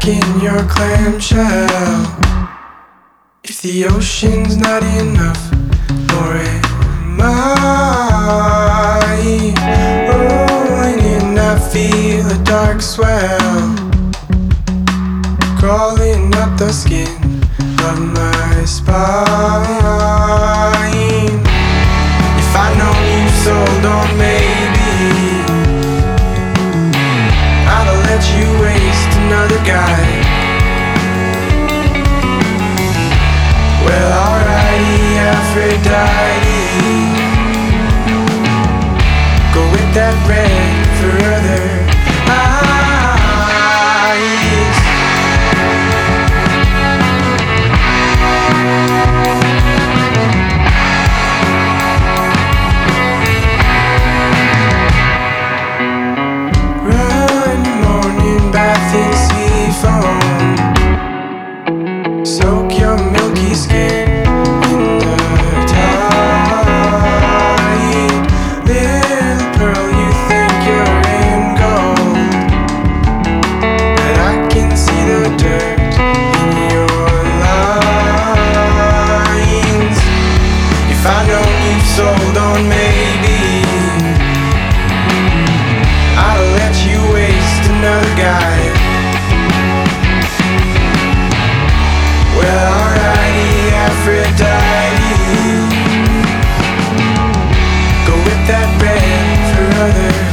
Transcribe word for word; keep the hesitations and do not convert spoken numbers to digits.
stuck in your clamshell. If the ocean's not enough, nor am I rolling in, I feel a dark swell crawling up the skin of my spine. If I know you sold on maybe, I'd have let you waste another guy. Well, alrighty, Aphrodite, go with that red for other eyes. Run morning bath in sea foam, soak your milky skin in the tide. Little pearl, you think you're in gold, but I can see the dirt in your lines. If I know you've sold on maybe, I'll let you waste another guy. Well, alrighty, Aphrodite, go with that red for others.